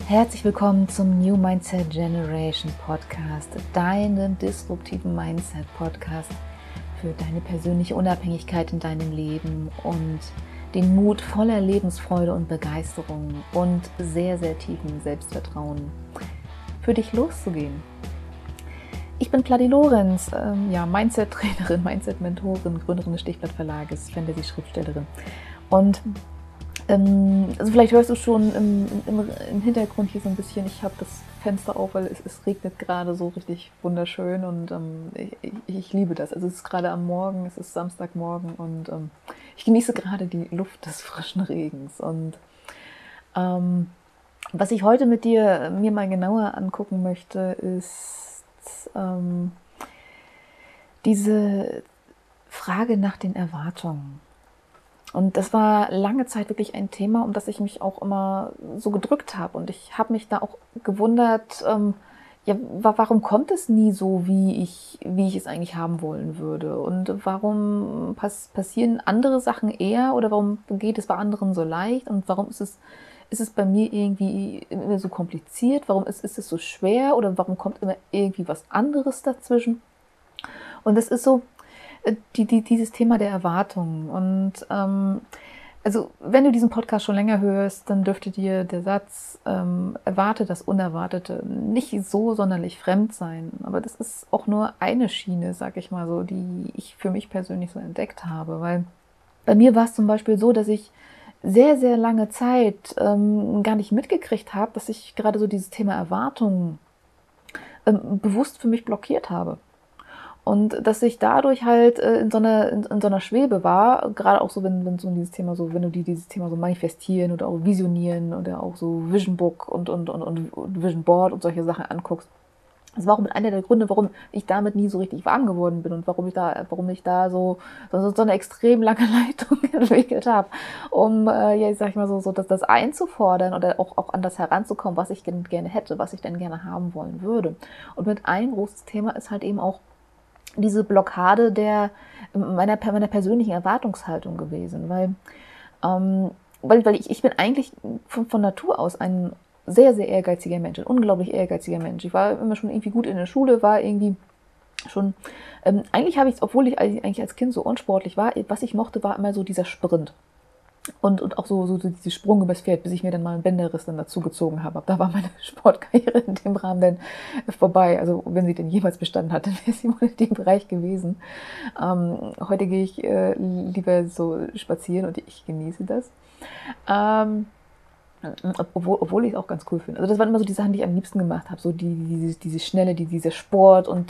Herzlich willkommen zum New Mindset Generation Podcast, deinem disruptiven Mindset Podcast für deine persönliche Unabhängigkeit in deinem Leben und den Mut voller Lebensfreude und Begeisterung und sehr, sehr tiefen Selbstvertrauen für dich loszugehen. Ich bin Platti Lorenz, Mindset-Trainerin, Mindset-Mentorin, Gründerin des Stichblatt Verlages, Fantasy-Schriftstellerin und also vielleicht hörst du schon im Hintergrund hier so ein bisschen, ich habe das Fenster auf, weil es regnet gerade so richtig wunderschön und ich liebe das. Also es ist gerade am Morgen, es ist Samstagmorgen und ich genieße gerade die Luft des frischen Regens. Und was ich heute mit dir mir mal genauer angucken möchte, ist diese Frage nach den Erwartungen. Und das war lange Zeit wirklich ein Thema, um das ich mich auch immer so gedrückt habe. Und ich habe mich da auch gewundert, warum kommt es nie so, wie ich es eigentlich haben wollen würde? Und warum passieren andere Sachen eher oder warum geht es bei anderen so leicht? Und warum ist es bei mir irgendwie immer so kompliziert? Warum ist es so schwer? Oder warum kommt immer irgendwie was anderes dazwischen? Und das ist so dieses Thema der Erwartungen. Und also wenn du diesen Podcast schon länger hörst, dann dürfte dir der Satz erwarte das Unerwartete nicht so sonderlich fremd sein. Aber das ist auch nur eine Schiene, sag ich mal so, die ich für mich persönlich so entdeckt habe. Weil bei mir war es zum Beispiel so, dass ich sehr, sehr lange Zeit gar nicht mitgekriegt habe, dass ich gerade so dieses Thema Erwartungen bewusst für mich blockiert habe. Und dass ich dadurch halt in so einer Schwebe war, gerade auch so, wenn so dieses Thema so, wenn du dieses Thema so manifestieren oder auch visionieren oder auch so Vision Book und Vision Board und solche Sachen anguckst. Das war auch mit einer der Gründe, warum ich damit nie so richtig warm geworden bin und warum ich da so eine extrem lange Leitung entwickelt habe, um ich sag mal so das einzufordern oder auch an das heranzukommen, was ich gerne hätte, was ich denn gerne haben wollen würde. Und mit ein großes Thema ist halt eben auch diese Blockade meiner persönlichen Erwartungshaltung gewesen, weil ich bin eigentlich von Natur aus ein sehr, sehr ehrgeiziger Mensch, ein unglaublich ehrgeiziger Mensch. Ich war immer schon irgendwie gut in der Schule, war irgendwie schon, eigentlich habe ich es, obwohl ich eigentlich als Kind so unsportlich war, was ich mochte, war immer so dieser Sprint. Und auch so diese Sprung übers Pferd, bis ich mir dann mal einen Bänderriss dann dazu gezogen habe. Da war meine Sportkarriere in dem Rahmen dann vorbei. Also wenn sie denn jemals bestanden hat, dann wäre sie wohl in dem Bereich gewesen. Heute gehe ich lieber so spazieren und ich genieße das. Obwohl ich es auch ganz cool finde. Also das waren immer so die Sachen, die ich am liebsten gemacht habe. So diese Schnelle, dieser Sport und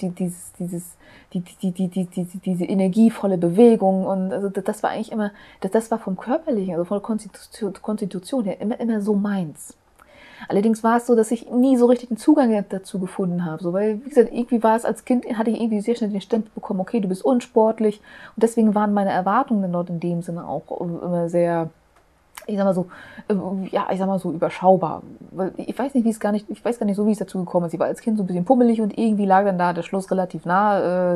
diese energievolle Bewegung. Und also das war eigentlich immer, das war vom Körperlichen, also von der Konstitution her immer so meins. Allerdings war es so, dass ich nie so richtig einen Zugang dazu gefunden habe. So, weil, wie gesagt, irgendwie war es als Kind, hatte ich irgendwie sehr schnell den Stempel bekommen, okay, du bist unsportlich. Und deswegen waren meine Erwartungen dann dort in dem Sinne auch immer sehr, ich sag mal so überschaubar. Weil ich weiß gar nicht so, wie es dazu gekommen ist. Ich war als Kind so ein bisschen pummelig und irgendwie lag dann da der Schluss relativ nah,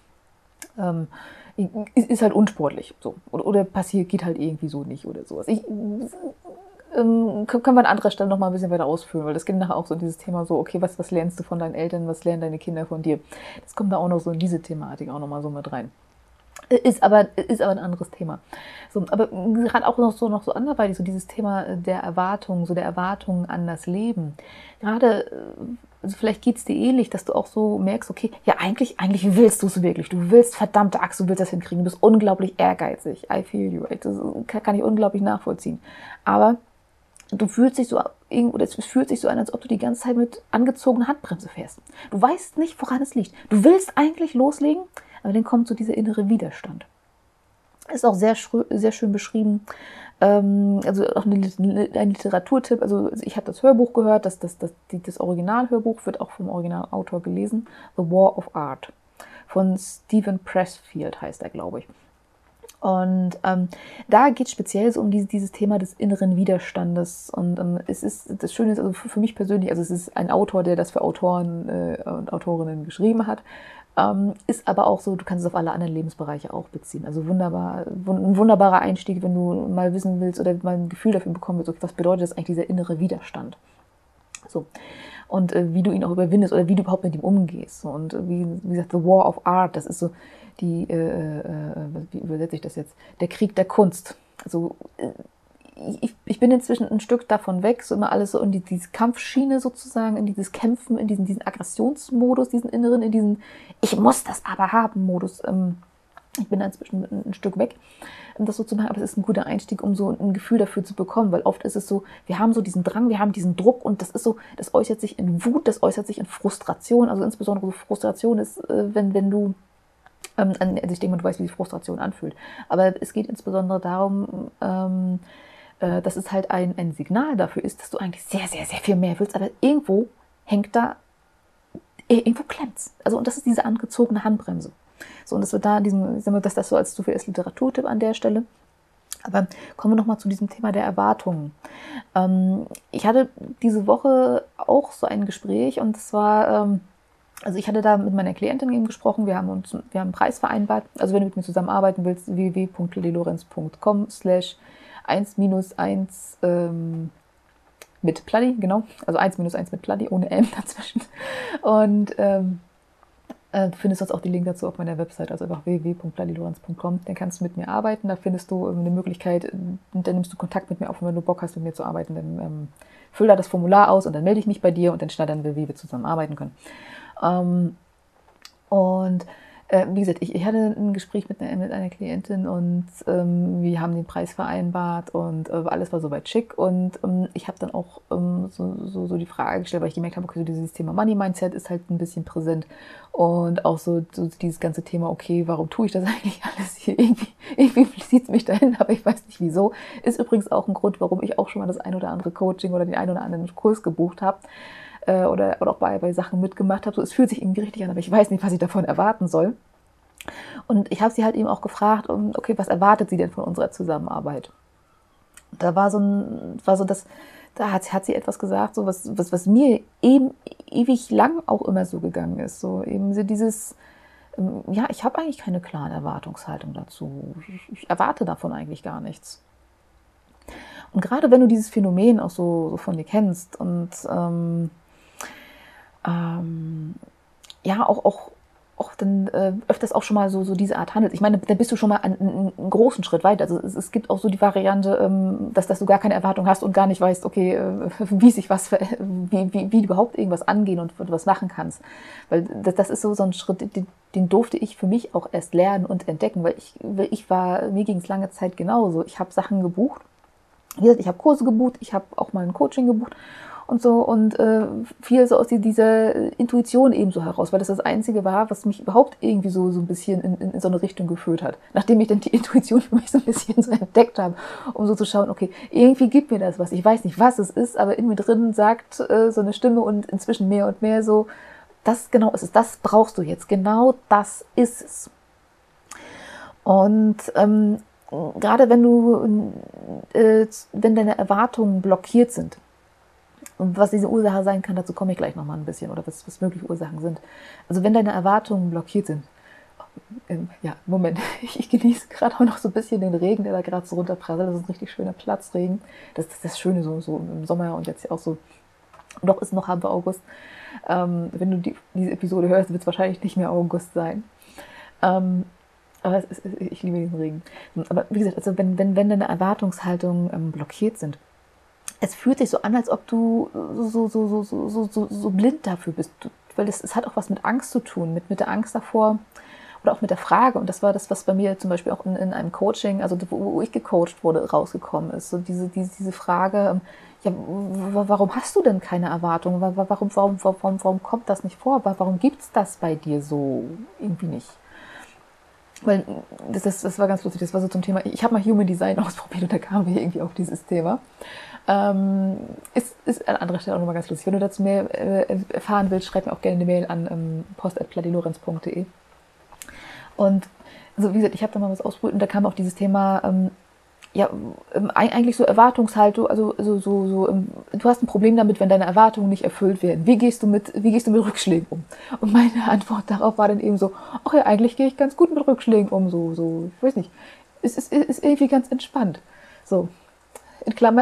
ist halt unsportlich. So. Oder geht halt irgendwie so nicht oder sowas. Können wir an anderer Stelle noch mal ein bisschen weiter ausführen, weil das geht nachher auch so in dieses Thema so, okay, was lernst du von deinen Eltern, was lernen deine Kinder von dir? Das kommt da auch noch so in diese Thematik auch noch mal so mit rein. Ist aber ein anderes Thema. So, aber gerade auch noch so anderweitig, so dieses Thema der Erwartungen an das Leben. Gerade, also vielleicht geht es dir ähnlich, dass du auch so merkst, okay, ja, eigentlich willst du es wirklich. Du willst, verdammte Axt, du willst das hinkriegen. Du bist unglaublich ehrgeizig. I feel you. Das kann ich unglaublich nachvollziehen. Aber es fühlt sich so an, als ob du die ganze Zeit mit angezogener Handbremse fährst. Du weißt nicht, woran es liegt. Du willst eigentlich loslegen, aber dann kommt so dieser innere Widerstand. Ist auch sehr schön beschrieben. Also auch ein Literaturtipp. Also ich habe das Hörbuch gehört. Das Originalhörbuch wird auch vom Originalautor gelesen. The War of Art von Stephen Pressfield heißt er, glaube ich. Und da geht es speziell so um dieses Thema des inneren Widerstandes. Und das Schöne ist, also für mich persönlich, also es ist ein Autor, der das für Autoren und Autorinnen geschrieben hat, ist aber auch so, du kannst es auf alle anderen Lebensbereiche auch beziehen. Also ein wunderbarer Einstieg, wenn du mal wissen willst oder mal ein Gefühl dafür bekommen willst, okay, was bedeutet das eigentlich, dieser innere Widerstand? So. Und wie du ihn auch überwindest oder wie du überhaupt mit ihm umgehst. So. Und wie gesagt, The War of Art, das ist so wie übersetze ich das jetzt? Der Krieg der Kunst. Also ich bin inzwischen ein Stück davon weg, so immer alles so in diese Kampfschiene sozusagen, in dieses Kämpfen, in diesen Aggressionsmodus, diesen inneren, in diesen Ich muss das aber haben Modus. Ich bin da inzwischen ein Stück weg, das so zu machen, aber das ist ein guter Einstieg, um so ein Gefühl dafür zu bekommen, weil oft ist es so, wir haben so diesen Drang, wir haben diesen Druck und das ist so, das äußert sich in Wut, das äußert sich in Frustration, also insbesondere Frustration ist, wenn du, also ich denke mal, du weißt, wie sich Frustration anfühlt, aber es geht insbesondere darum, dass es halt ein Signal dafür ist, dass du eigentlich sehr, sehr, sehr viel mehr willst, aber irgendwo hängt da, irgendwo klemmt's. Also, und das ist diese angezogene Handbremse. So, und das wird da in diesem, ich sag mal, dass das so als zu viel als Literaturtipp an der Stelle. Aber kommen wir nochmal zu diesem Thema der Erwartungen. Ich hatte diese Woche auch so ein Gespräch und zwar, also ich hatte da mit meiner Klientin eben gesprochen, wir haben einen Preis vereinbart. Also wenn du mit mir zusammenarbeiten willst, www.lililorenz.com/1-1 mit Pladi, genau. Also 1-1 mit Pladi, ohne M dazwischen. Und du findest sonst auch die Link dazu auf meiner Website, also einfach www.pladilorenz.com. Dann kannst du mit mir arbeiten, da findest du eine Möglichkeit, dann nimmst du Kontakt mit mir auf, wenn du Bock hast, mit mir zu arbeiten. Dann füll da das Formular aus und dann melde ich mich bei dir und dann schneidern wir, wie wir zusammen arbeiten können. Wie gesagt, ich hatte ein Gespräch mit einer Klientin und wir haben den Preis vereinbart und alles war soweit schick. Und ich habe dann auch so die Frage gestellt, weil ich gemerkt habe, okay, so dieses Thema Money Mindset ist halt ein bisschen präsent. Und auch so dieses ganze Thema, okay, warum tue ich das eigentlich alles hier? Irgendwie zieht es mich dahin, aber ich weiß nicht wieso. Ist übrigens auch ein Grund, warum ich auch schon mal das ein oder andere Coaching oder den ein oder anderen Kurs gebucht habe. Oder auch bei Sachen mitgemacht habe. So, es fühlt sich irgendwie richtig an, aber ich weiß nicht, was ich davon erwarten soll. Und ich habe sie halt eben auch gefragt, okay, was erwartet sie denn von unserer Zusammenarbeit? Und da war da hat sie etwas gesagt, so was mir eben ewig lang auch immer so gegangen ist. So eben so dieses, ja, ich habe eigentlich keine klare Erwartungshaltung dazu. Ich erwarte davon eigentlich gar nichts. Und gerade wenn du dieses Phänomen auch so von dir kennst und ja, auch dann öfters auch schon mal so diese Art handelt. Ich meine, dann bist du schon mal einen großen Schritt weiter. Also es gibt auch so die Variante, dass du gar keine Erwartung hast und gar nicht weißt, okay, wie du überhaupt irgendwas angehen und was machen kannst. Weil das ist so ein Schritt, den durfte ich für mich auch erst lernen und entdecken, weil mir ging es lange Zeit genauso. Ich habe Sachen gebucht. Wie gesagt, ich habe Kurse gebucht, ich habe auch mal ein Coaching gebucht und so und viel so aus dieser Intuition ebenso heraus, weil das Einzige war, was mich überhaupt irgendwie so ein bisschen in so eine Richtung geführt hat. Nachdem ich dann die Intuition für mich so ein bisschen so entdeckt habe, um so zu schauen, okay, irgendwie gibt mir das was. Ich weiß nicht, was es ist, aber in mir drin sagt so eine Stimme und inzwischen mehr und mehr so, das genau ist es, das brauchst du jetzt, genau das ist es. Und gerade wenn deine Erwartungen blockiert sind, und was diese Ursache sein kann, dazu komme ich gleich nochmal ein bisschen, oder was mögliche Ursachen sind. Also wenn deine Erwartungen blockiert sind, ja, Moment, ich genieße gerade auch noch so ein bisschen den Regen, der da gerade so runterprasselt, das ist ein richtig schöner Platzregen, das ist das Schöne so im Sommer und jetzt auch so, noch haben wir August. Wenn du diese Episode hörst, wird es wahrscheinlich nicht mehr August sein. Aber ich liebe den Regen. Aber wie gesagt, also wenn deine Erwartungshaltungen blockiert sind, es fühlt sich so an, als ob du so blind dafür bist. Weil es hat auch was mit Angst zu tun, mit der Angst davor oder auch mit der Frage. Und das war das, was bei mir zum Beispiel auch in einem Coaching, also wo ich gecoacht wurde, rausgekommen ist. So diese Frage, ja, warum hast du denn keine Erwartungen? Warum kommt das nicht vor? Warum gibt es das bei dir so irgendwie nicht? Weil das war ganz lustig, das war so zum Thema, ich habe mal Human Design ausprobiert und da kamen wir irgendwie auf dieses Thema. Ist an anderer Stelle auch nochmal ganz lustig. Wenn du dazu mehr erfahren willst, schreib mir auch gerne eine Mail an post@pladilorenz.de. Und also wie gesagt, ich habe da mal was ausprobiert und da kam auch dieses Thema, eigentlich so Erwartungshaltung, also du hast ein Problem damit, wenn deine Erwartungen nicht erfüllt werden. Wie gehst du mit Rückschlägen um? Und meine Antwort darauf war dann eben so, ach ja, eigentlich gehe ich ganz gut mit Rückschlägen um, so, ich weiß nicht, ist irgendwie ganz entspannt. So, in Klammern,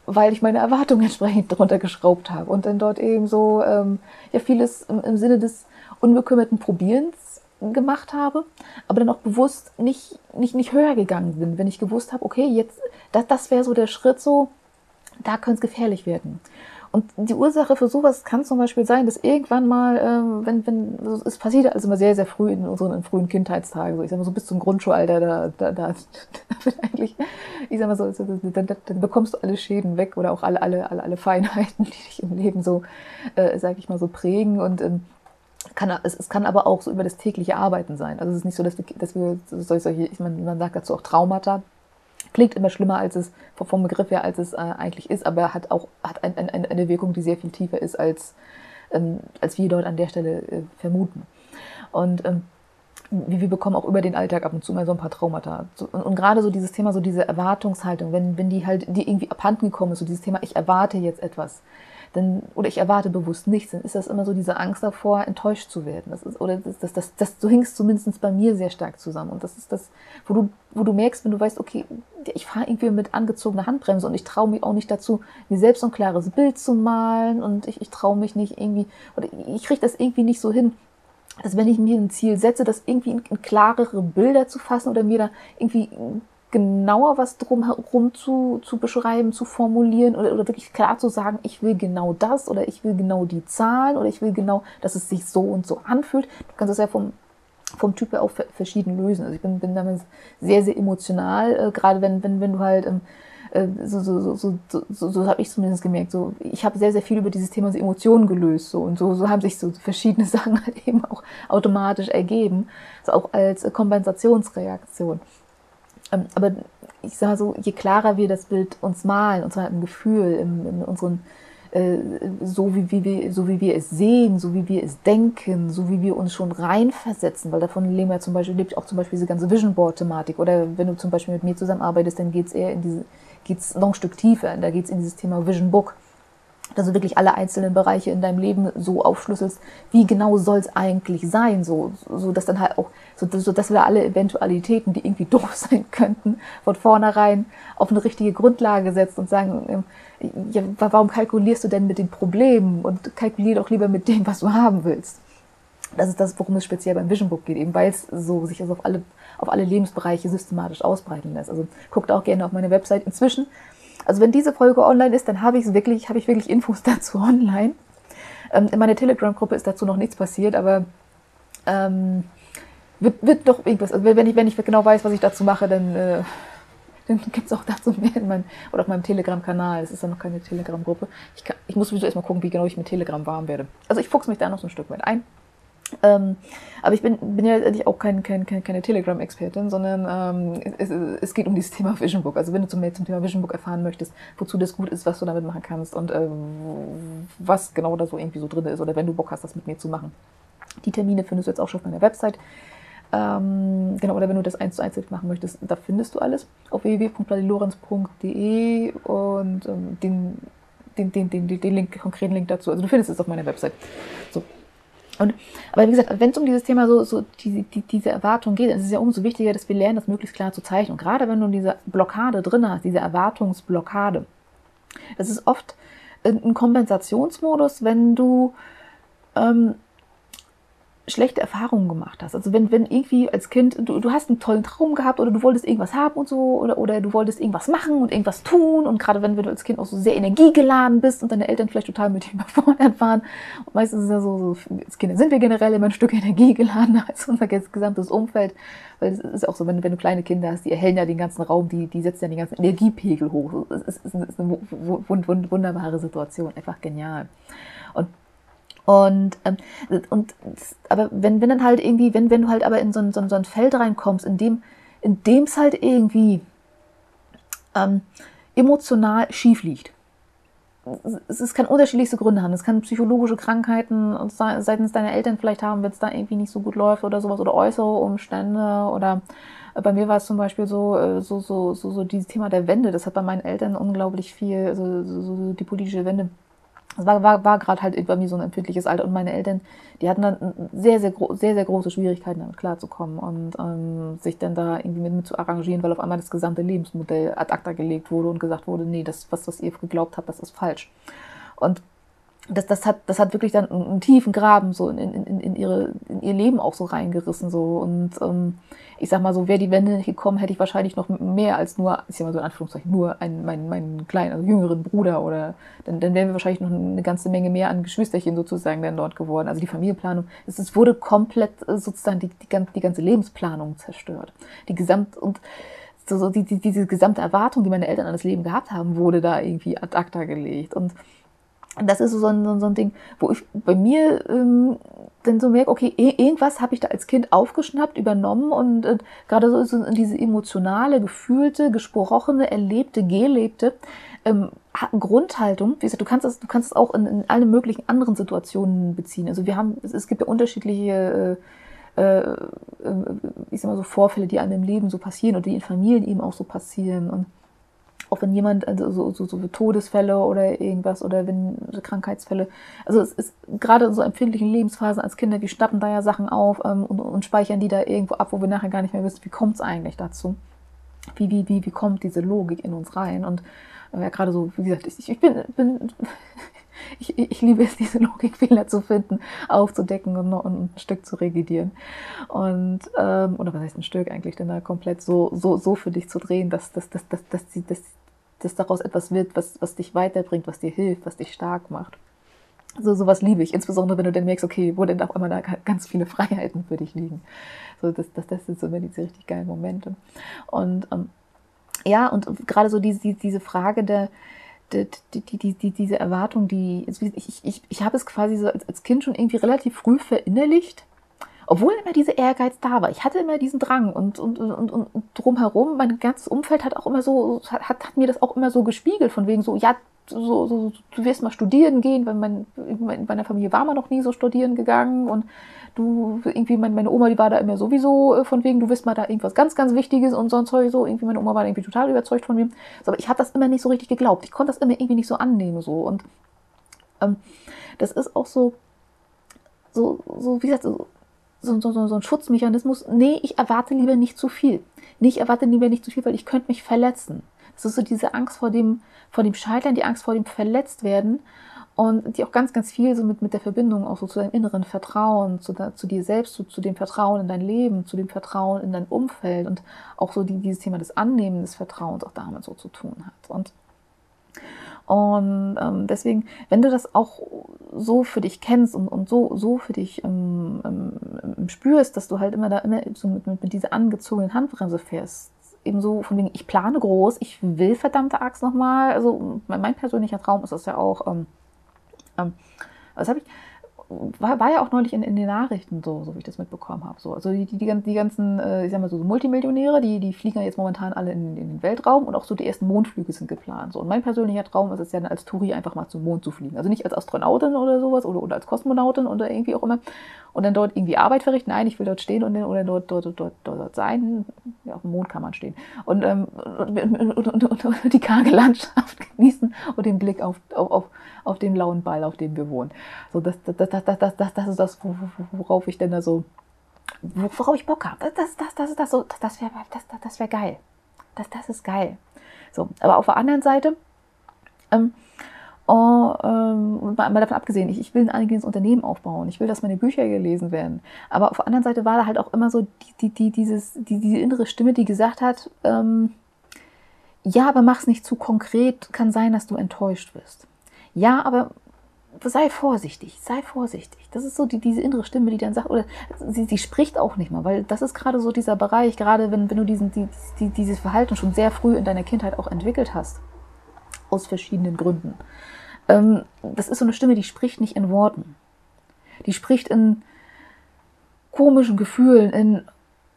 weil ich meine Erwartungen entsprechend drunter geschraubt habe und dann dort eben so ja vieles im Sinne des unbekümmerten Probierens gemacht habe, aber dann auch bewusst nicht höher gegangen bin, wenn ich gewusst habe, okay, jetzt, das wäre so der Schritt so, da könnte es gefährlich werden. Und die Ursache für sowas kann zum Beispiel sein, dass irgendwann mal, wenn es passiert, also immer sehr, sehr früh in unseren frühen Kindheitstagen, so ich sag mal so bis zum Grundschulalter, da wird eigentlich, ich sag mal so, dann bekommst du alle Schäden weg oder auch alle Feinheiten, die dich im Leben so, sag ich mal so prägen und es kann aber auch so über das tägliche Arbeiten sein. Also es ist nicht so, dass wir solche, man sagt dazu auch Traumata. Klingt immer schlimmer, als es vom Begriff her, als es eigentlich ist, aber hat eine Wirkung, die sehr viel tiefer ist, als wir dort an der Stelle vermuten. Und wir bekommen auch über den Alltag ab und zu mal so ein paar Traumata. Und gerade so dieses Thema, so diese Erwartungshaltung, wenn die irgendwie abhanden gekommen ist, so dieses Thema, ich erwarte jetzt etwas, oder ich erwarte bewusst nichts, dann ist das immer so diese Angst davor, enttäuscht zu werden. So hing es zumindest bei mir sehr stark zusammen. Und das ist das, wo du merkst, wenn du weißt, okay, ich fahre irgendwie mit angezogener Handbremse und ich traue mich auch nicht dazu, mir selbst so ein klares Bild zu malen und ich traue mich nicht irgendwie, oder ich kriege das irgendwie nicht so hin, dass wenn ich mir ein Ziel setze, das irgendwie in klarere Bilder zu fassen oder mir da irgendwie genauer was drumherum zu beschreiben, zu formulieren oder wirklich klar zu sagen, ich will genau das oder ich will genau die Zahlen oder ich will genau, dass es sich so und so anfühlt. Du kannst es ja vom Typ her auch verschieden lösen. Also ich bin damit sehr, sehr emotional, gerade wenn du halt so habe ich zumindest gemerkt. So, ich habe sehr, sehr viel über dieses Thema so Emotionen gelöst. So, und so haben sich so verschiedene Sachen halt eben auch automatisch ergeben, so auch als Kompensationsreaktion. Aber ich sage so, je klarer wir das Bild uns malen, und zwar im Gefühl, in unseren, so wie wir es sehen, so wie wir es denken, so wie wir uns schon reinversetzen, weil davon lebt auch zum Beispiel diese ganze Vision Board Thematik. Oder wenn du zum Beispiel mit mir zusammenarbeitest, dann geht es geht's noch ein Stück tiefer, da geht es in dieses Thema Vision Book. Dass du wirklich alle einzelnen Bereiche in deinem Leben so aufschlüsselst, wie genau soll es eigentlich sein, so dass dann halt auch, so dass wir alle Eventualitäten, die irgendwie doof sein könnten, von vornherein auf eine richtige Grundlage setzt und sagen, ja, warum kalkulierst du denn mit den Problemen und kalkulier doch lieber mit dem, was du haben willst. Das ist das, worum es speziell beim Vision Book geht, eben weil es so sich also auf alle Lebensbereiche systematisch ausbreiten lässt. Also guckt auch gerne auf meine Website inzwischen. Also wenn diese Folge online ist, dann habe ich wirklich Infos dazu online. In meiner Telegram-Gruppe ist dazu noch nichts passiert, aber wird doch irgendwas. Also wenn ich genau weiß, was ich dazu mache, dann gibt es auch dazu mehr oder auf meinem Telegram-Kanal. Es ist ja noch keine Telegram-Gruppe. Ich muss sowieso erstmal gucken, wie genau ich mit Telegram warm werde. Also ich fuchse mich da noch so ein Stück weit ein. Aber ich bin ja eigentlich auch keine Telegram-Expertin, sondern es geht um dieses Thema Vision Book. Also wenn du zum Thema Vision Book erfahren möchtest, wozu das gut ist, was du damit machen kannst und was genau da so irgendwie so drin ist oder wenn du Bock hast, das mit mir zu machen. Die Termine findest du jetzt auch schon auf meiner Website. Genau, oder wenn du das 1:1 machen möchtest, da findest du alles auf www.lorenz.de und den Link, konkreten Link dazu. Also du findest es auf meiner Website. So. Aber wie gesagt, wenn es um dieses Thema diese Erwartung geht, dann ist es ja umso wichtiger, dass wir lernen, das möglichst klar zu zeichnen. Und gerade wenn du diese Blockade drin hast, diese Erwartungsblockade, das ist oft ein Kompensationsmodus, wenn du schlechte Erfahrungen gemacht hast. Also wenn irgendwie als Kind, du hast einen tollen Traum gehabt oder du wolltest irgendwas haben und so oder du wolltest irgendwas machen und irgendwas tun und gerade wenn du als Kind auch so sehr energiegeladen bist und deine Eltern vielleicht total mit dir überfordert waren und meistens ist es ja so als Kinder sind wir generell immer ein Stück energiegeladener als unser gesamtes Umfeld, weil es ist auch so, wenn du kleine Kinder hast, die erhellen ja den ganzen Raum, die setzen ja den ganzen Energiepegel hoch. Es ist eine wunderbare Situation, einfach genial. Aber wenn dann halt irgendwie, wenn du halt aber in so ein Feld reinkommst, in dem es halt irgendwie emotional schief liegt. Es kann unterschiedlichste Gründe haben. Es kann psychologische Krankheiten seitens deiner Eltern vielleicht haben, wenn es da irgendwie nicht so gut läuft oder sowas oder äußere Umstände oder bei mir war es zum Beispiel so dieses Thema der Wende. Das hat bei meinen Eltern unglaublich viel, also so die politische Wende Es war gerade halt bei mir so ein empfindliches Alter und meine Eltern, die hatten dann sehr, sehr große Schwierigkeiten damit klarzukommen und sich dann da irgendwie mit zu arrangieren, weil auf einmal das gesamte Lebensmodell ad acta gelegt wurde und gesagt wurde, nee, das, was ihr geglaubt habt, das ist falsch. Und das hat wirklich dann einen tiefen Graben so in ihr Leben auch so reingerissen. So. Und ich sag mal so, wäre die Wende nicht gekommen, hätte ich wahrscheinlich noch mehr als nur, ich sag mal so in Anführungszeichen, nur meinen kleinen, also jüngeren Bruder oder dann wären wir wahrscheinlich noch eine ganze Menge mehr an Geschwisterchen sozusagen dann dort geworden. Also die Familienplanung, es wurde komplett sozusagen die ganze Lebensplanung zerstört. Und diese gesamte Erwartung, die meine Eltern an das Leben gehabt haben, wurde da irgendwie ad acta gelegt. Und das ist so ein Ding, wo ich bei mir dann so merke, okay, irgendwas habe ich da als Kind aufgeschnappt, übernommen und gerade so diese emotionale, gefühlte, gesprochene, erlebte, gelebte Grundhaltung. Wie gesagt, du kannst es auch in alle möglichen anderen Situationen beziehen. Also es gibt ja unterschiedliche ich sag mal so Vorfälle, die einem im Leben so passieren oder die in Familien eben auch so passieren und auch wenn jemand, also so Todesfälle oder irgendwas oder wenn so Krankheitsfälle, also es ist gerade in so empfindlichen Lebensphasen als Kinder, wir schnappen da ja Sachen auf und speichern die da irgendwo ab, wo wir nachher gar nicht mehr wissen, wie kommt es eigentlich dazu? Wie kommt diese Logik in uns rein? Und ja, gerade so, wie gesagt, ich liebe es, diese Logikfehler zu finden, aufzudecken und ein Stück zu revidieren. Und, oder was heißt ein Stück eigentlich, denn da komplett so für dich zu drehen, dass daraus etwas wird, was dich weiterbringt, was dir hilft, was dich stark macht. Sowas liebe ich, insbesondere wenn du dann merkst, okay, wo denn auf einmal da ganz viele Freiheiten für dich liegen. So, das sind so immer diese richtig geilen Momente. Und ja, und gerade so diese Frage diese Erwartung, ich habe es quasi so als Kind schon irgendwie relativ früh verinnerlicht, obwohl immer dieser Ehrgeiz da war. Ich hatte immer diesen Drang und drumherum, mein ganzes Umfeld hat auch immer so, hat mir das auch immer so gespiegelt, von wegen so, ja, du wirst mal studieren gehen, weil in meiner Familie war man noch nie so studieren gegangen und meine Oma, die war da immer sowieso von wegen, du wirst mal da irgendwas ganz, ganz Wichtiges und so ein Zeug so, irgendwie meine Oma war irgendwie total überzeugt von mir. So, aber ich habe das immer nicht so richtig geglaubt. Ich konnte das immer irgendwie nicht so annehmen so und das ist auch so wie gesagt, so ein Schutzmechanismus. Nee, ich erwarte lieber nicht zu viel. Nee, ich erwarte lieber nicht zu viel, weil ich könnte mich verletzen. Das ist so diese Angst vor dem Scheitern, die Angst vor dem Verletztwerden und die auch ganz, ganz viel so mit der Verbindung auch so zu deinem inneren Vertrauen, zu dir selbst, zu dem Vertrauen in dein Leben, zu dem Vertrauen in dein Umfeld und auch so dieses Thema des Annehmen des Vertrauens auch damit so zu tun hat. Und deswegen, wenn du das auch so für dich kennst und so für dich spürst, dass du halt immer so mit dieser angezogenen Handbremse fährst, eben so von wegen, ich plane groß, ich will verdammte Axt nochmal, also mein persönlicher Traum ist das ja auch, was habe ich, war ja auch neulich in den Nachrichten so wie ich das mitbekommen habe. So. Also die ganzen, ich sag mal so Multimillionäre, die fliegen ja jetzt momentan alle in den Weltraum und auch so die ersten Mondflüge sind geplant. So. Und mein persönlicher Traum ist es ja als Touri einfach mal zum Mond zu fliegen. Also nicht als Astronautin oder sowas oder als Kosmonautin oder irgendwie auch immer und dann dort irgendwie Arbeit verrichten. Nein, ich will dort stehen oder dort sein. Ja, auf dem Mond kann man stehen. Und die karge Landschaft genießen und den Blick auf den blauen Ball, auf dem wir wohnen. So, das ist das, worauf ich denn da so, worauf ich Bock habe. Das wäre geil. Das ist geil. So, aber auf der anderen Seite, mal davon abgesehen, ich will ein eigenes Unternehmen aufbauen. Ich will, dass meine Bücher gelesen werden. Aber auf der anderen Seite war da halt auch immer so diese innere Stimme, die gesagt hat, ja, aber mach's nicht zu konkret, kann sein, dass du enttäuscht wirst. Ja, aber sei vorsichtig, sei vorsichtig. Das ist so diese innere Stimme, die dann sagt, oder sie spricht auch nicht mal, weil das ist gerade so dieser Bereich, gerade wenn du dieses Verhalten schon sehr früh in deiner Kindheit auch entwickelt hast, aus verschiedenen Gründen. Das ist so eine Stimme, die spricht nicht in Worten. Die spricht in komischen Gefühlen,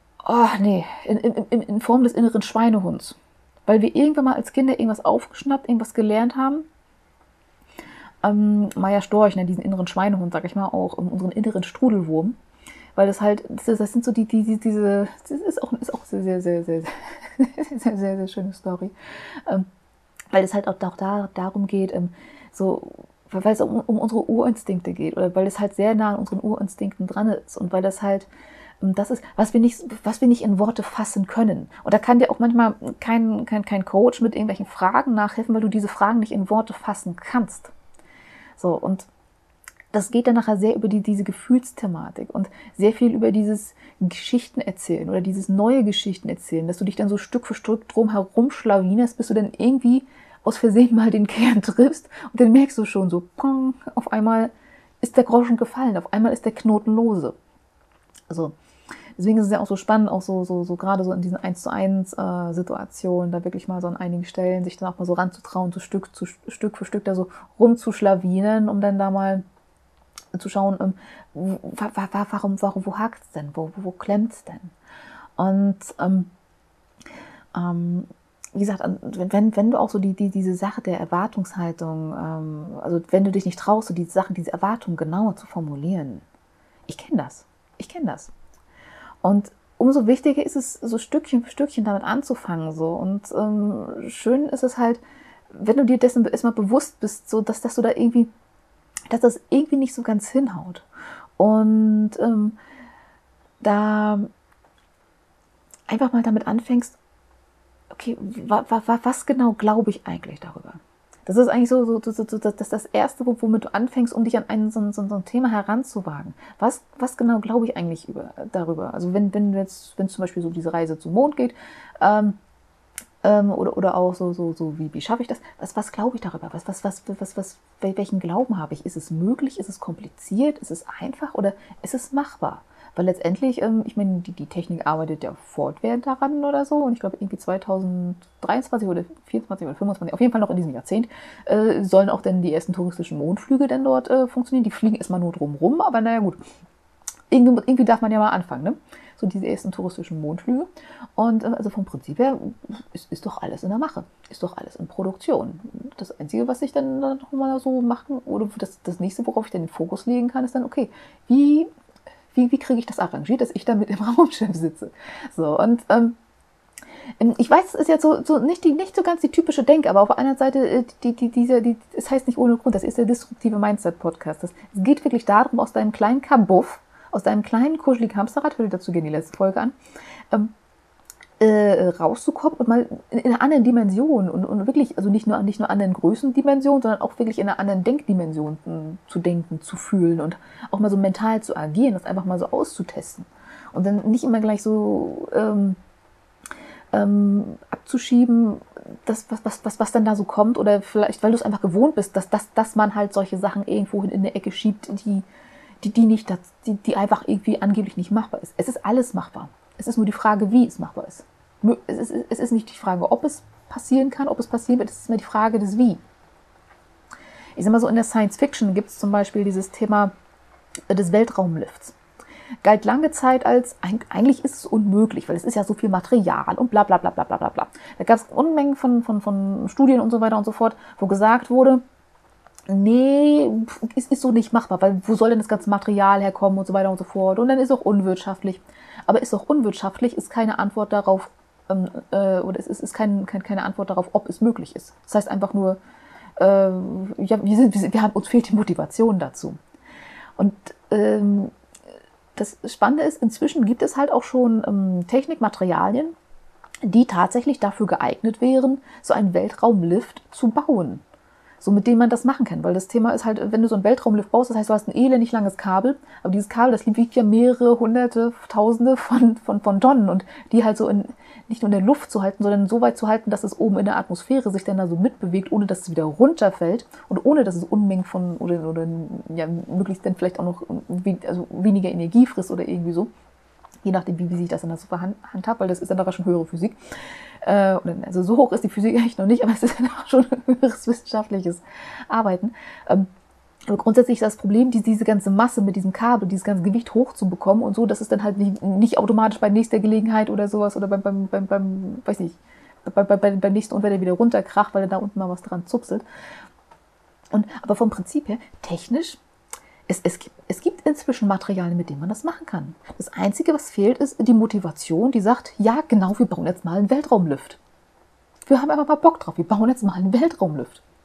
in Form des inneren Schweinehunds. Weil wir irgendwann mal als Kinder irgendwas aufgeschnappt, irgendwas gelernt haben. Maya Storch, diesen inneren Schweinehund, sag ich mal, auch unseren inneren Strudelwurm, weil das halt, das sind so diese, das ist auch sehr, sehr, sehr, sehr schöne Story, weil es halt auch darum geht, so weil es um unsere Urinstinkte geht oder weil es halt sehr nah an unseren Urinstinkten dran ist und weil das halt das ist, was wir nicht in Worte fassen können. Und da kann dir auch manchmal kein Coach mit irgendwelchen Fragen nachhelfen, weil du diese Fragen nicht in Worte fassen kannst. So, und das geht dann nachher sehr über diese Gefühlsthematik und sehr viel über dieses Geschichten erzählen oder dieses neue Geschichten erzählen, dass du dich dann so Stück für Stück drum herum schlawinest, bis du dann irgendwie aus Versehen mal den Kern triffst und dann merkst du schon so, pong, auf einmal ist der Groschen gefallen, auf einmal ist der Knoten lose. Also, deswegen ist es ja auch so spannend, auch so gerade so in diesen 1:1 Situationen, da wirklich mal so an einigen Stellen sich dann auch mal so ranzutrauen, so Stück für Stück da so rumzuschlawinen, um dann da mal zu schauen, wo hakt es denn, wo klemmt es denn? Und wie gesagt, wenn du auch so diese Sache der Erwartungshaltung, also wenn du dich nicht traust, so diese Erwartung genauer zu formulieren, ich kenne das. Und umso wichtiger ist es, so Stückchen für Stückchen damit anzufangen. So. Und schön ist es halt, wenn du dir dessen erstmal bewusst bist, so, dass das irgendwie nicht so ganz hinhaut. Und da einfach mal damit anfängst, okay, was genau glaube ich eigentlich darüber? Das ist eigentlich das Erste, womit du anfängst, um dich an so ein Thema heranzuwagen. Was genau glaube ich eigentlich darüber? Also wenn zum Beispiel so diese Reise zum Mond geht, oder auch wie schaffe ich das? Was glaube ich darüber? Welchen Glauben habe ich? Ist es möglich? Ist es kompliziert? Ist es einfach? Oder ist es machbar? Weil letztendlich, ich meine, die Technik arbeitet ja fortwährend daran oder so. Und ich glaube, irgendwie 2023 oder 2024 oder 2025, auf jeden Fall noch in diesem Jahrzehnt, sollen auch dann die ersten touristischen Mondflüge dann dort funktionieren. Die fliegen erstmal nur drumrum, aber naja, gut. Irgendwie darf man ja mal anfangen, ne? So diese ersten touristischen Mondflüge. Und also vom Prinzip her ist doch alles in der Mache, ist doch alles in Produktion. Das Einzige, was ich dann noch mal so machen, oder das nächste, worauf ich dann den Fokus legen kann, ist dann, okay, wie kriege ich das arrangiert, dass ich da mit im Raumschiff sitze? So, und ich weiß, es ist jetzt so nicht so ganz die typische Denke, aber auf der anderen Seite, es heißt nicht ohne Grund, das ist der disruptive Mindset-Podcast. Es geht wirklich darum, aus deinem kleinen Kabuff, aus deinem kleinen kuscheligen Hamsterrad, hör dir dazu gerne die letzte Folge an, rauszukommen und mal in einer anderen Dimension und wirklich, also nicht nur anderen Größendimensionen, sondern auch wirklich in einer anderen Denkdimension zu denken, zu fühlen und auch mal so mental zu agieren, das einfach mal so auszutesten. Und dann nicht immer gleich so abzuschieben, was dann da so kommt, oder vielleicht, weil du es einfach gewohnt bist, dass man halt solche Sachen irgendwo in eine Ecke schiebt, die einfach irgendwie angeblich nicht machbar ist. Es ist alles machbar. Es ist nur die Frage, wie es machbar ist. Es ist nicht die Frage, ob es passieren kann, ob es passieren wird, es ist immer die Frage des Wie. Ich sag mal so, in der Science Fiction gibt es zum Beispiel dieses Thema des Weltraumlifts. Galt lange Zeit als, eigentlich ist es unmöglich, weil es ist ja so viel Material und bla bla bla bla bla bla. Da gab es Unmengen von Studien und so weiter und so fort, wo gesagt wurde, nee, es ist so nicht machbar, weil wo soll denn das ganze Material herkommen und so weiter und so fort. Und dann ist es auch unwirtschaftlich. Aber ist auch unwirtschaftlich, ist keine Antwort darauf, oder es ist keine Antwort darauf, ob es möglich ist. Das heißt einfach nur, ja, uns fehlt die Motivation dazu. Und das Spannende ist, inzwischen gibt es halt auch schon Technikmaterialien, die tatsächlich dafür geeignet wären, so einen Weltraumlift zu bauen. So mit dem man das machen kann, weil das Thema ist halt, wenn du so einen Weltraumlift baust, das heißt, du hast ein elendig langes Kabel, aber dieses Kabel, das wiegt ja mehrere hunderte, tausende von Tonnen und die halt so nicht nur in der Luft zu halten, sondern so weit zu halten, dass es oben in der Atmosphäre sich dann da so mitbewegt, ohne dass es wieder runterfällt und ohne, dass es Unmengen von, oder ja, möglichst dann vielleicht auch noch weniger Energie frisst oder irgendwie so. Je nachdem, wie sich das dann so handhabt, weil das ist dann aber schon höhere Physik. Also so hoch ist die Physik eigentlich noch nicht, aber es ist dann auch schon höheres wissenschaftliches Arbeiten. Aber grundsätzlich ist das Problem, diese ganze Masse mit diesem Kabel, dieses ganze Gewicht hochzubekommen und so, dass es dann halt nicht automatisch bei nächster Gelegenheit oder sowas oder beim nächsten Unwetter wieder runterkracht, weil da unten mal was dran zupselt. Aber vom Prinzip her, technisch, es gibt inzwischen Materialien, mit denen man das machen kann. Das Einzige, was fehlt, ist die Motivation, die sagt, ja genau, wir bauen jetzt mal einen Weltraumlift. Wir haben einfach mal Bock drauf, wir bauen jetzt mal einen Weltraumlift.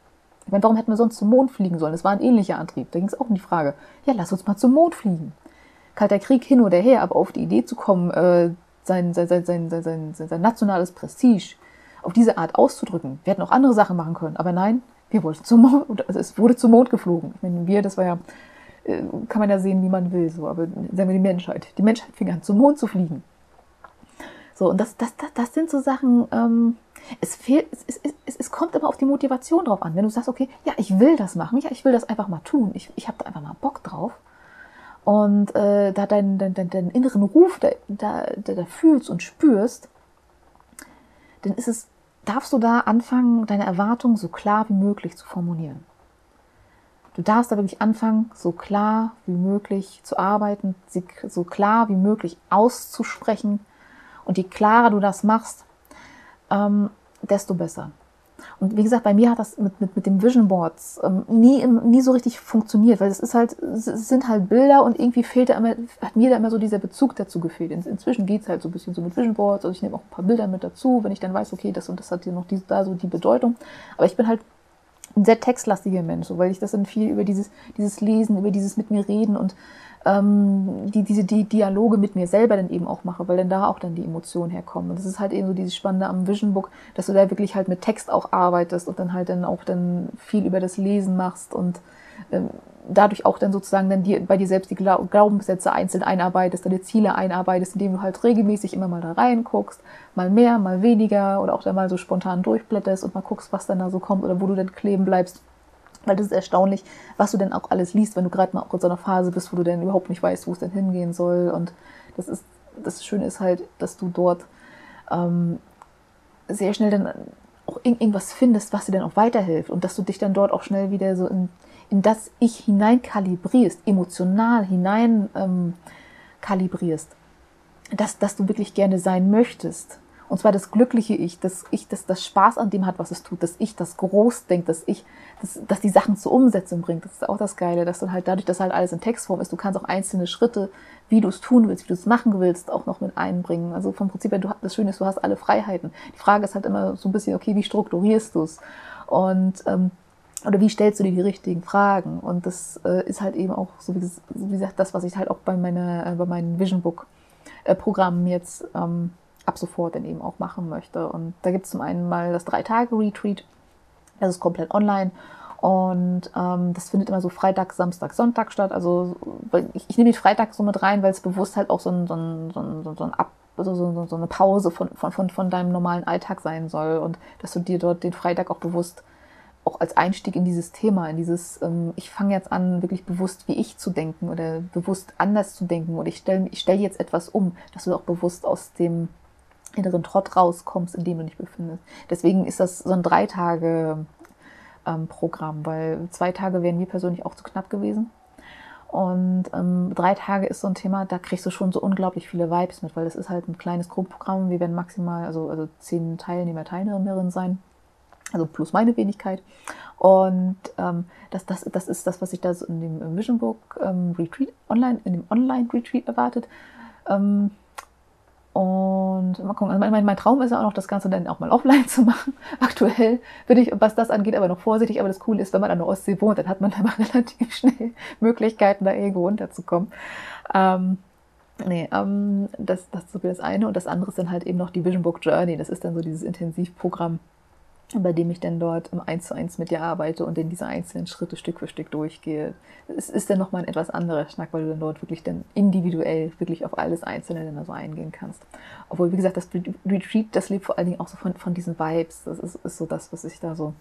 Ich meine, warum hätten wir sonst zum Mond fliegen sollen? Das war ein ähnlicher Antrieb. Da ging es auch um die Frage, ja, lass uns mal zum Mond fliegen. Kalter Krieg hin oder her, aber auf die Idee zu kommen, sein nationales Prestige auf diese Art auszudrücken. Wir hätten auch andere Sachen machen können, aber nein, wir wollten zum Mond, also es wurde zum Mond geflogen. Ich meine, das war ja, kann man ja sehen, wie man will, so, aber sagen wir die Menschheit. Die Menschheit fing an, zum Mond zu fliegen. So, und das sind so Sachen, es kommt aber auf die Motivation drauf an. Wenn du sagst, okay, ja, ich will das machen, ja, ich will das einfach mal tun, ich habe da einfach mal Bock drauf und da deinen inneren Ruf da fühlst und spürst, dann darfst du da anfangen, deine Erwartungen so klar wie möglich zu formulieren. Du darfst da wirklich anfangen, so klar wie möglich zu arbeiten, sie so klar wie möglich auszusprechen. Und je klarer du das machst, desto besser. Und wie gesagt, bei mir hat das mit den Vision Boards nie so richtig funktioniert, weil es sind halt Bilder und irgendwie hat mir da immer so dieser Bezug dazu gefehlt. Inzwischen geht es halt so ein bisschen so mit Vision Boards, also ich nehme auch ein paar Bilder mit dazu, wenn ich dann weiß, okay, das und das hat hier noch da so die Bedeutung. Aber ich bin halt ein sehr textlastiger Mensch, so, weil ich das dann viel über dieses Lesen, über dieses mit mir reden und die Dialoge mit mir selber dann eben auch mache, weil dann da auch dann die Emotionen herkommen. Und das ist halt eben so dieses Spannende am Vision Book, dass du da wirklich halt mit Text auch arbeitest und dann halt dann auch dann viel über das Lesen machst und dadurch auch dann sozusagen dann bei dir selbst die Glaubenssätze einzeln einarbeitest, deine Ziele einarbeitest, indem du halt regelmäßig immer mal da reinguckst, mal mehr, mal weniger oder auch dann mal so spontan durchblätterst und mal guckst, was dann da so kommt oder wo du dann kleben bleibst. Weil das ist erstaunlich, was du denn auch alles liest, wenn du gerade mal auch in so einer Phase bist, wo du dann überhaupt nicht weißt, wo es denn hingehen soll. Und das Schöne ist halt, dass du dort sehr schnell dann auch irgendwas findest, was dir dann auch weiterhilft und dass du dich dann dort auch schnell wieder so in das Ich hineinkalibrierst, emotional hinein kalibrierst, dass du wirklich gerne sein möchtest. Und zwar das glückliche Ich, das Spaß an dem hat, was es tut, dass Ich das groß denkt, dass die Sachen zur Umsetzung bringt. Das ist auch das Geile, dass dann halt dadurch, dass halt alles in Textform ist, du kannst auch einzelne Schritte, wie du es tun willst, wie du es machen willst, auch noch mit einbringen. Also vom Prinzip her, das Schöne ist, du hast alle Freiheiten. Die Frage ist halt immer so ein bisschen, okay, wie strukturierst du es? Und oder wie stellst du dir die richtigen Fragen? Und das ist halt eben auch, so wie gesagt, das, was ich halt auch bei meinen Vision Book Programmen jetzt ab sofort dann eben auch machen möchte. Und da gibt es zum einen mal das 3-Tage-Retreat, das ist komplett online und das findet immer so Freitag, Samstag, Sonntag statt. Also ich nehme den Freitag so mit rein, weil es bewusst halt auch so eine Pause von deinem normalen Alltag sein soll und dass du dir dort den Freitag auch bewusst auch als Einstieg in dieses Thema, in dieses, ich fange jetzt an, wirklich bewusst wie ich zu denken oder bewusst anders zu denken oder ich stell jetzt etwas um, dass du auch bewusst aus dem inneren Trott rauskommst, in dem du dich befindest. Deswegen ist das so ein 3-Tage-Programm, weil 2 Tage wären mir persönlich auch zu knapp gewesen. Und 3 Tage ist so ein Thema, da kriegst du schon so unglaublich viele Vibes mit, weil das ist halt ein kleines Gruppenprogramm. Wir werden maximal, also 10 Teilnehmer, Teilnehmerinnen sein. Also plus meine Wenigkeit. Und das ist das, was sich da so in dem Vision Book Retreat in dem Online-Retreat erwartet. Und mal gucken, also mein Traum ist ja auch noch, das Ganze dann auch mal offline zu machen. Aktuell bin ich, was das angeht, aber noch vorsichtig. Aber das Coole ist, wenn man an der Ostsee wohnt, dann hat man aber relativ schnell Möglichkeiten, da irgendwo runterzukommen. Das ist so das eine. Und das andere ist dann halt eben noch die Vision Book Journey. Das ist dann so dieses Intensivprogramm, bei dem ich dann dort im 1:1 mit dir arbeite und in diese einzelnen Schritte Stück für Stück durchgehe. Es ist dann nochmal ein etwas anderer Schnack, weil du dann dort wirklich dann individuell wirklich auf alles Einzelne dann so eingehen kannst. Obwohl, wie gesagt, das Retreat, das lebt vor allen Dingen auch so von diesen Vibes. Das ist so das, was ich da so,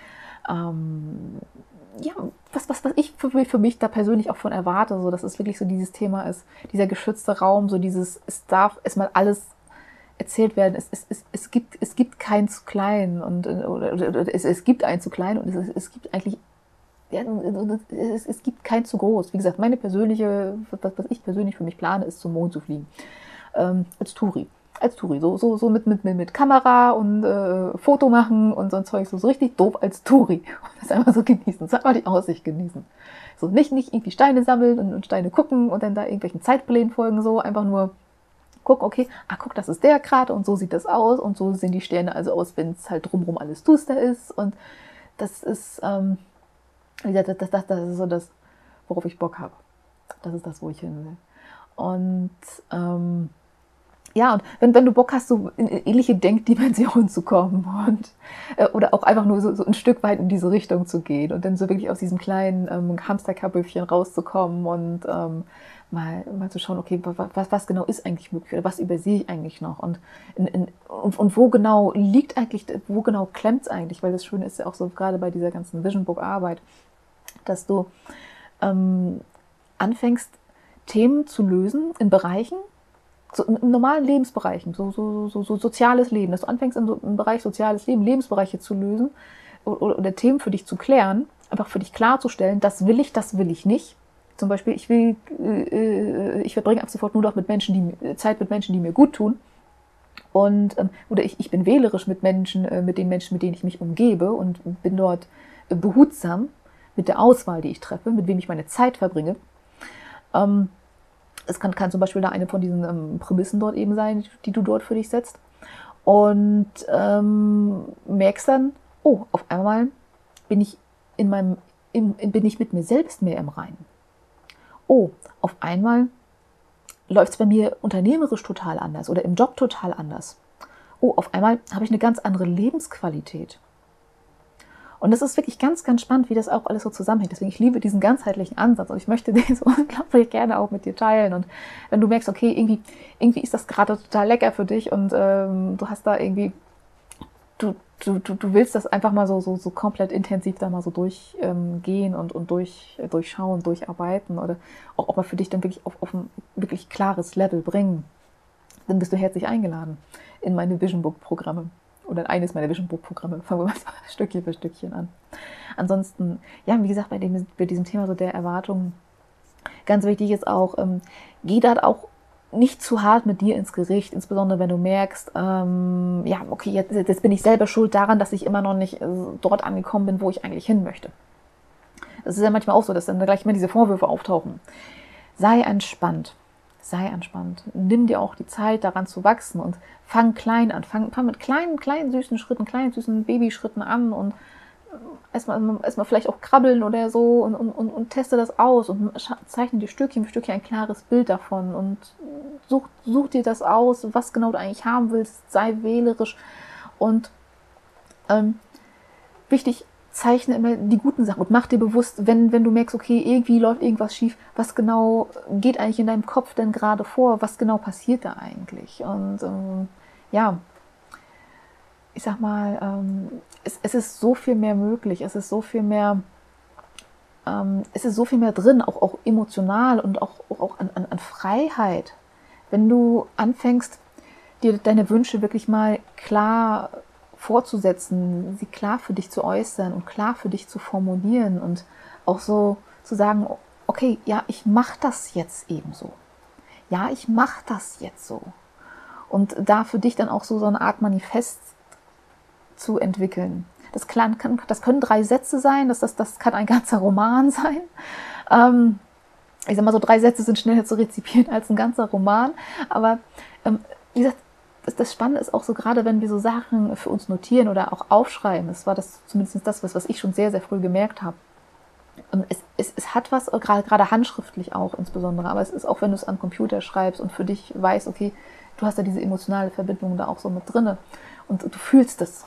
was ich für mich da persönlich auch von erwarte, so, dass es wirklich so dieses Thema ist, dieser geschützte Raum, so dieses, es darf erstmal alles erzählt werden, es gibt keinen zu klein und es gibt einen zu klein und es gibt eigentlich, ja, es gibt keinen zu groß. Wie gesagt, was ich persönlich für mich plane, ist zum Mond zu fliegen. Als Touri. So mit Kamera und Foto machen und so ein Zeug, so richtig doof als Touri. Und das einfach so genießen, so einfach die Aussicht genießen. So nicht irgendwie Steine sammeln und Steine gucken und dann da irgendwelchen Zeitplänen folgen, so einfach nur guck, okay, guck, das ist der Krater und so sieht das aus und so sehen die Sterne also aus, wenn es halt drumherum alles duster ist und das ist, wie gesagt, das ist so das, worauf ich Bock habe. Das ist das, wo ich hin will. Und ja, und wenn du Bock hast, so in ähnliche Denkdimensionen zu kommen und oder auch einfach nur so ein Stück weit in diese Richtung zu gehen und dann so wirklich aus diesem kleinen Hamsterkappöfchen rauszukommen und mal zu schauen, okay, was genau ist eigentlich möglich oder was übersehe ich eigentlich noch und wo genau liegt eigentlich, wo genau klemmt es eigentlich, weil das Schöne ist ja auch so gerade bei dieser ganzen Vision Book Arbeit, dass du anfängst, Themen zu lösen in Bereichen, so in normalen Lebensbereichen, so soziales Leben, dass du anfängst im Bereich soziales Leben, Lebensbereiche zu lösen oder Themen für dich zu klären, einfach für dich klarzustellen, das will ich nicht. Zum Beispiel, ich verbringe ab sofort nur noch Zeit mit Menschen, die mir gut tun. Und, oder ich bin wählerisch mit Menschen, mit den Menschen, mit denen ich mich umgebe und bin dort behutsam mit der Auswahl, die ich treffe, mit wem ich meine Zeit verbringe. Es kann zum Beispiel da eine von diesen Prämissen dort eben sein, die du dort für dich setzt. Und merkst dann, oh, auf einmal bin ich bin ich mit mir selbst mehr im Reinen. Oh, auf einmal läuft es bei mir unternehmerisch total anders oder im Job total anders. Oh, auf einmal habe ich eine ganz andere Lebensqualität. Und das ist wirklich ganz, ganz spannend, wie das auch alles so zusammenhängt. Deswegen, ich liebe diesen ganzheitlichen Ansatz und ich möchte den so unglaublich gerne auch mit dir teilen. Und wenn du merkst, okay, irgendwie ist das gerade total lecker für dich und du hast da irgendwie, du willst das einfach mal so komplett intensiv da mal so durchgehen und durchschauen, durcharbeiten oder auch mal für dich dann wirklich auf ein wirklich klares Level bringen, dann bist du herzlich eingeladen in meine Vision Book Programme. Oder eines meiner Vision Book Programme. Fangen wir mal Stückchen für Stückchen an. Ansonsten, ja, wie gesagt, bei diesem Thema so der Erwartungen, ganz wichtig ist auch, geh da auch nicht zu hart mit dir ins Gericht, insbesondere wenn du merkst, ja, okay, jetzt bin ich selber schuld daran, dass ich immer noch nicht dort angekommen bin, wo ich eigentlich hin möchte. Das ist ja manchmal auch so, dass dann gleich immer diese Vorwürfe auftauchen. Sei entspannt. Sei entspannt. Nimm dir auch die Zeit, daran zu wachsen und fang klein an. Fang mit kleinen, süßen Schritten, kleinen, süßen Babyschritten an und erstmal vielleicht auch krabbeln oder so und teste das aus und zeichne dir Stückchen für Stückchen ein klares Bild davon und such dir das aus, was genau du eigentlich haben willst. Sei wählerisch und wichtig, zeichne immer die guten Sachen und mach dir bewusst, wenn du merkst, okay, irgendwie läuft irgendwas schief, was genau geht eigentlich in deinem Kopf denn gerade vor, was genau passiert da eigentlich? Und ja, ich sag mal, es ist so viel mehr möglich, es ist so viel mehr drin, auch emotional und auch an Freiheit. Wenn du anfängst, dir deine Wünsche wirklich mal klar vorzusetzen, sie klar für dich zu äußern und klar für dich zu formulieren und auch so zu sagen, okay, ja, ich mache das jetzt eben so. Ja, ich mache das jetzt so. Und da für dich dann auch so eine Art Manifest zu entwickeln. Das können 3 Sätze sein, das kann ein ganzer Roman sein. Ich sag mal so, 3 Sätze sind schneller zu rezipieren als ein ganzer Roman. Aber wie gesagt, das Spannende ist auch so, gerade wenn wir so Sachen für uns notieren oder auch aufschreiben, das war zumindest das, was ich schon sehr, sehr früh gemerkt habe. Es hat was, gerade handschriftlich auch insbesondere, aber es ist auch, wenn du es am Computer schreibst und für dich weißt, okay, du hast ja diese emotionale Verbindung da auch so mit drinne und du fühlst es.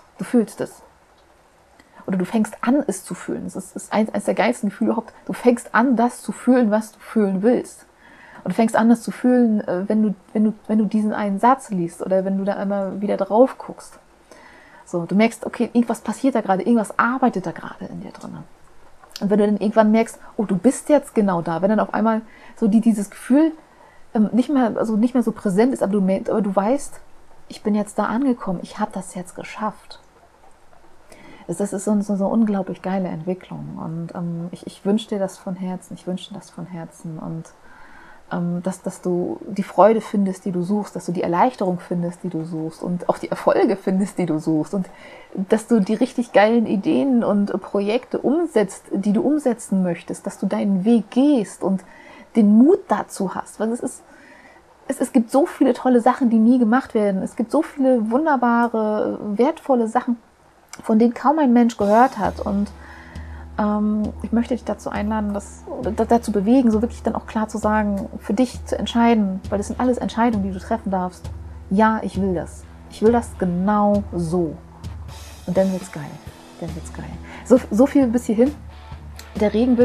Oder du fängst an, es zu fühlen. Das ist eins der geilsten Gefühle überhaupt. Du fängst an, das zu fühlen, was du fühlen willst. Und du fängst an, das zu fühlen, wenn du diesen einen Satz liest oder wenn du da immer wieder drauf guckst. So, du merkst, okay, irgendwas passiert da gerade, irgendwas arbeitet da gerade in dir drin. Und wenn du dann irgendwann merkst, oh, du bist jetzt genau da, wenn dann auf einmal so dieses Gefühl nicht mehr so präsent ist, aber du weißt, ich bin jetzt da angekommen, ich habe das jetzt geschafft. Das ist so eine unglaublich geile Entwicklung und ich wünsche dir das von Herzen, und dass du die Freude findest, die du suchst, dass du die Erleichterung findest, die du suchst und auch die Erfolge findest, die du suchst und dass du die richtig geilen Ideen und Projekte umsetzt, die du umsetzen möchtest, dass du deinen Weg gehst und den Mut dazu hast, weil es gibt so viele tolle Sachen, die nie gemacht werden, es gibt so viele wunderbare, wertvolle Sachen, von denen kaum ein Mensch gehört hat. Und ich möchte dich dazu einladen, dazu bewegen, so wirklich dann auch klar zu sagen, für dich zu entscheiden, weil das sind alles Entscheidungen, die du treffen darfst. Ja, ich will das. Ich will das genau so. Und dann wird's geil. Dann wird's geil. So viel bis hierhin. Der Regen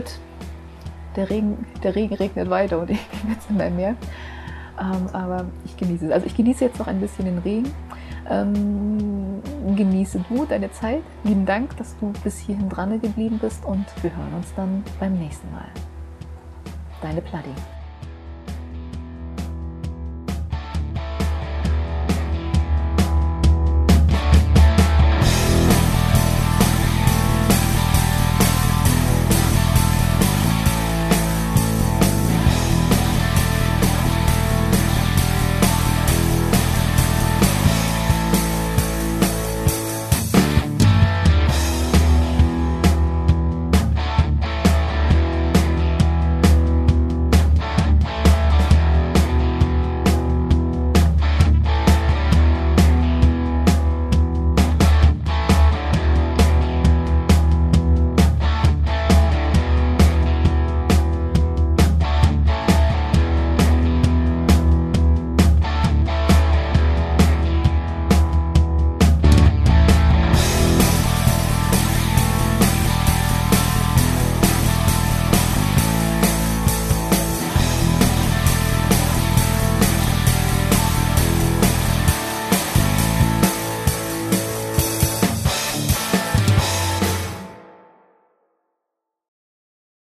regnet weiter und ich gehe jetzt in ein Meer. Aber ich genieße es. Also ich genieße jetzt noch ein bisschen den Regen. Genieße du deine Zeit. Lieben Dank, dass du bis hierhin dran geblieben bist und wir hören uns dann beim nächsten Mal. Deine Platti.